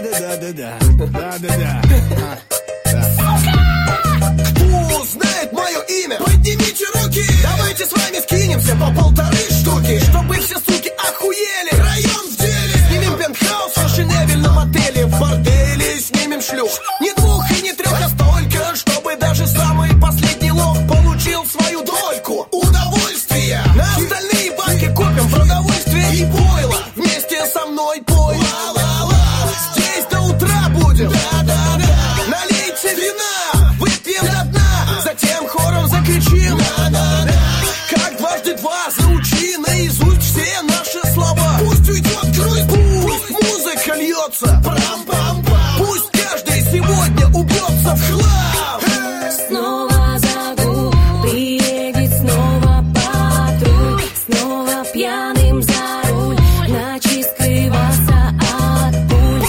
Да-да-да-да-да. Кто знает мое имя? Поднимите руки. Давайте с вами скинемся по 1,5 штуки, чтобы все суки охуели. Район в деле. Снимем пентхаус в фешенебельном отеле. В борделе снимем шлюх. Не 2 и не 3, а столько, чтобы даже самый последний лох получил свою дольку удовольствия. На остальные банки копим продовольствие и пойло. Вместе со мной пой. Ла-ла-ла. Здесь до утра будем. Да-да-да. Налейте вина, выпьем до дна, затем хором закричим. Да-да-да. Как 2 × 2 заучи наизусть все наши слова. Пусть уйдет грусть, пусть музыка льется. Прам-пам-пам. Пусть каждый сегодня убьется в хлам. Снова загул, приедет снова патруль, снова пьяным за руль, ночи скрываться от пуль.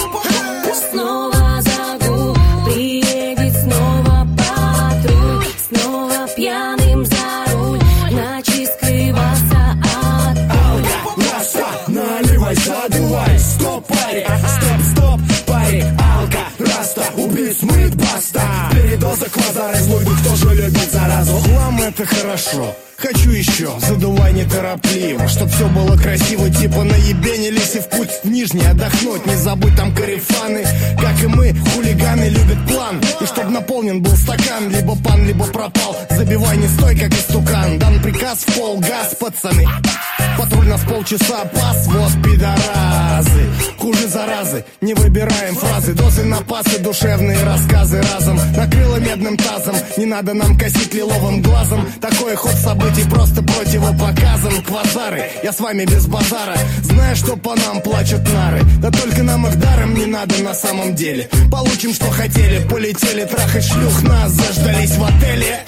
Снова загул, приедет снова патруль, снова пьяным за руль, ночи скрываться от пуль. Раста, наливай, задувай. Стоп, парик, стоп, парик. Алка, раста, убить смыт, баста. Передоза, квазары, злой дух тоже любит заразу. Хлам это хорошо, хочу еще, задувай неторопливо, чтоб все было красиво, типа наебенились и в путь в Нижний отдохнуть. Не забудь, там корефаны, как и мы, хулиганы любят план. И чтоб наполнен был стакан, либо пан, либо пропал. Забивай не стой, как истукан. Дан приказ в пол, газ, пацаны. Патруль нас полчаса пас, вот пидоразы. Хуже заразы, не выбираем фразы. Дозы на пасы, душевные рассказы разом. Накрыло медным тазом, не надо нам косить лиловым глазом. Такой ход событий просто противопоказан. Квазары, я с вами без базара. Знаю, что по нам плачут нары, да только нам их даром не надо на самом деле. Получим, что хотели, полетели трахать шлюх, нас заждались в отеле.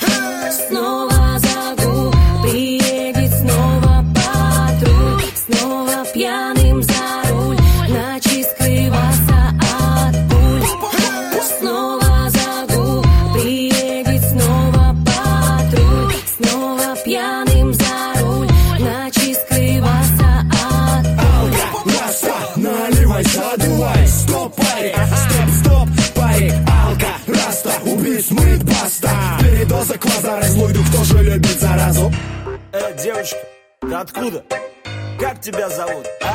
Снова загул, приедет снова патруль, снова пьяным за руль, ночи скрываться от пуль. Снова загул, приедет снова патруль, снова пьяным за руль, ночи скрываться от пуль. Раста, наливай, задувай. Стоп, парик, стоп, парик. Алка, раста, убить смыт, баста. Передоза, квазары, злой дух тоже любит заразу. Девочка, ты откуда? Как тебя зовут, а?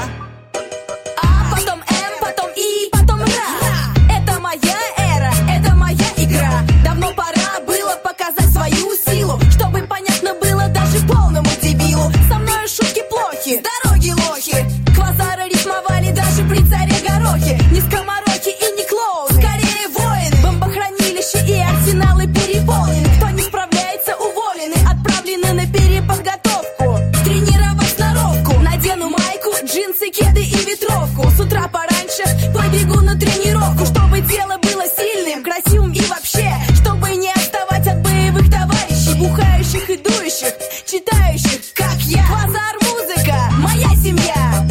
А потом М, потом И, потом Ра. Это моя эра, это моя игра. Давно пора было показать свою силу, чтобы понятно было даже полному дебилу. Со мной шутки плохи, дороги лохи. Квазары рифмовали даже при царе Горохе. Не скомороки и не клоуны, скорее воины. Бомбохранилища и арсеналы переполнены. Кто не справляется, уволены, отправлены на переподготовку. Тренировать сноровку, надену майку, джинсы, кеды и ветровку. С утра пораньше побегу на тренировку, чтобы тело было сильным, красивым и вообще, чтобы не отставать от боевых товарищей, бухающих и дующих, читающих, как я. Квазар музыка, моя семья.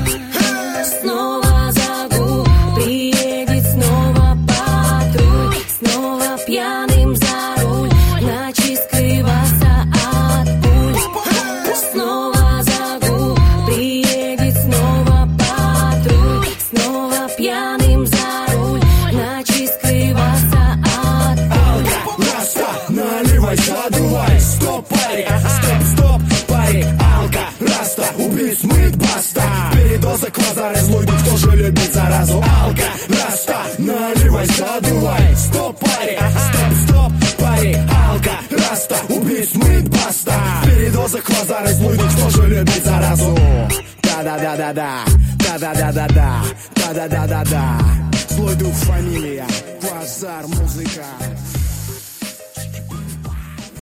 Снова загул, приедет снова патруль, снова пьяным за руль, ночи скрываться от пуль. Снова загул, приедет снова патруль, снова пьяным за руль, ночи скрываться от пуль. Раста, наливай, задувай. Стоп, парик, стоп, парик. Алка, раста, убить смыт, баста. Передоза, квазары, злой дух тоже любит заразу. Алка, раста, наливай, задувай. Стоп, парик, стоп, парик. Алка, раста, убить смыт, баста. Передоза, квазары, злой дух тоже любит заразу. Да-да-да-да-да, да-да-да-да-да, да-да-да-да-да. Злой дух фамилия, квазар музыка.